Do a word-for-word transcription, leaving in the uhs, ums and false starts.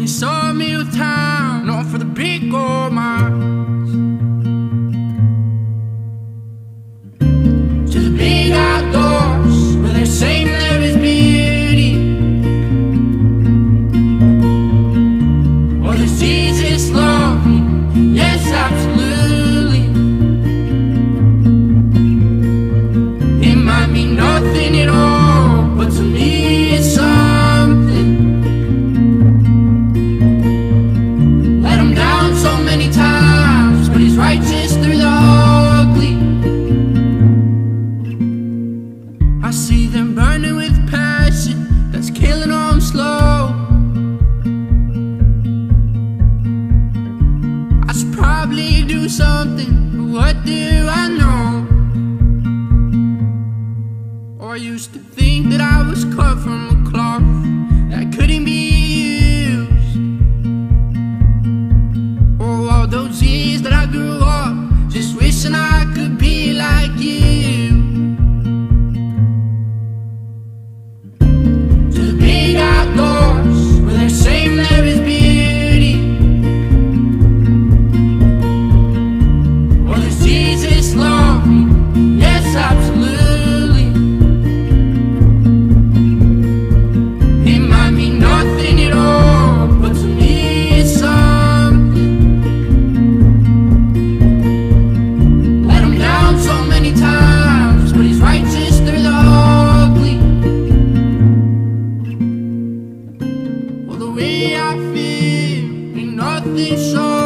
sawmill town, known for the big gold mines. To the big outdoors, where they're saying there is beauty. Or this Jesus love, yes, absolutely. It might mean nothing at all, but to me it's something. Let him down so many times, but he's righteous through the ugly. I see them burning with passion that's killing them slow. I should probably do something, but what do I know? Or I used to think that I was cut from a cloth that couldn't be used. Oh, all those years that I grew up just wishing I could be like you. To the big outdoors, where they're saying there is beauty. Or does Jesus love me? Yes, absolutely. It might mean nothing at all, but to me it's something. Let him down so many times, but he's righteous through the ugly. Well, the way I feel ain't nothing so